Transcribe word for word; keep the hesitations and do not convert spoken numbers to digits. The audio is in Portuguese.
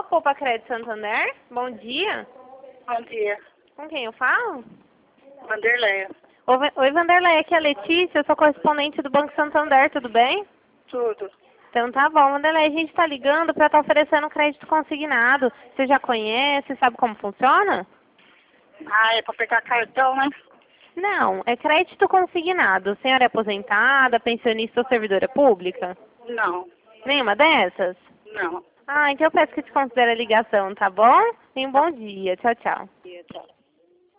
Alô, Poupa Crédito Santander? Bom dia. Bom dia. Com quem eu falo? Vanderleia. Oi, Oi, Vanderlei, aqui é a Letícia, eu sou correspondente do Banco Santander, tudo bem? Tudo. Então tá bom, Vanderlei, a gente está ligando para estar oferecendo crédito consignado. Você já conhece, sabe como funciona? Ah, é para pegar cartão, né? Não, é crédito consignado. A senhora é aposentada, pensionista ou servidora pública? Não. Nenhuma dessas? Não. Ah, então eu peço que te considere a ligação, tá bom? Tenha um bom dia. Tchau, tchau. Tchau.